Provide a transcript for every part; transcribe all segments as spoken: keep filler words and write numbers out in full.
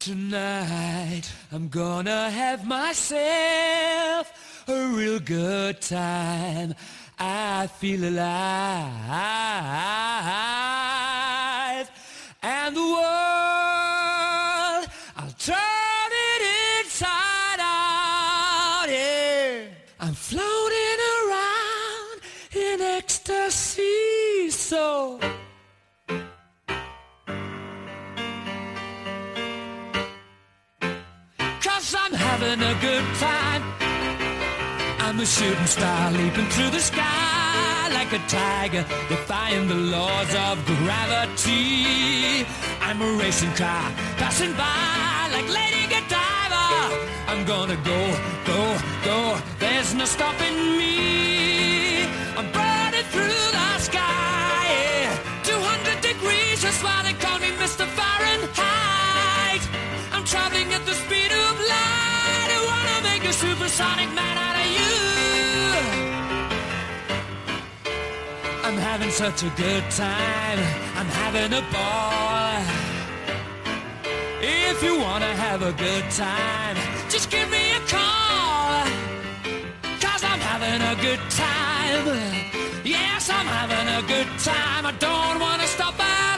Tonight I'm gonna have myself a real good time. I feel alive, and the world, I'll turn it inside out, yeah. I'm floating around in ecstasy, so I'm having a good time. I'm a shooting star leaping through the sky like a tiger, defying the laws of gravity. I'm a racing car passing by like Lady Godiva. I'm gonna go, go, go. There's no stopping me. I'm burning through the sky, yeah. two hundred degrees, that's why they call me Mister Fahrenheit. I'm traveling at the speed of light. I wanna make a supersonic man out of you. I'm having such a good time. I'm having a ball. If you wanna have a good time, just give me a call. Cause I'm having a good time. Yes, I'm having a good time. I don't wanna stop at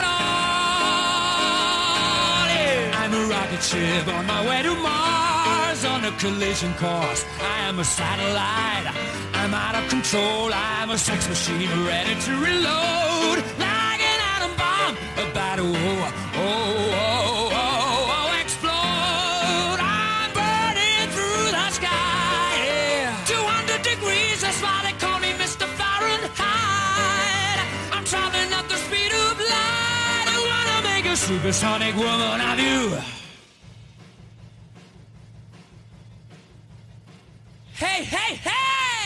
all. Yeah. I'm a rocket ship on my way to Mars, on a collision course. I am a satellite. I'm out of control. I'm a sex machine ready to reload, like an atom bomb about to oh, oh, oh, oh, oh, explode. I'm burning through the sky, yeah. two hundred degrees, that's why they call me Mister Fahrenheit. I'm traveling at the speed of light. I wanna make a supersonic woman of you. Hey, hey, hey!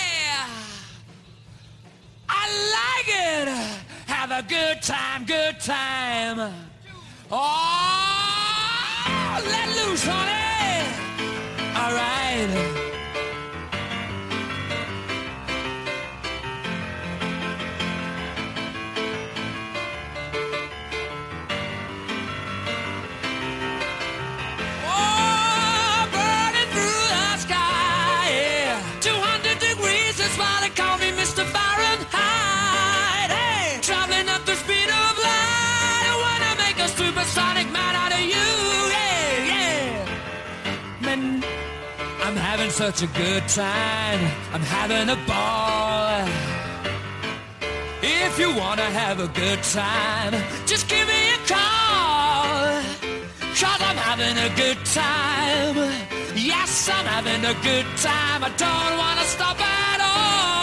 I like it! Have a good time, good time. Oh, let loose, honey! All right. I'm having such a good time. I'm having a ball. If you wanna have a good time, just give me a call. Cause I'm having a good time. Yes, I'm having a good time. I don't wanna stop at all.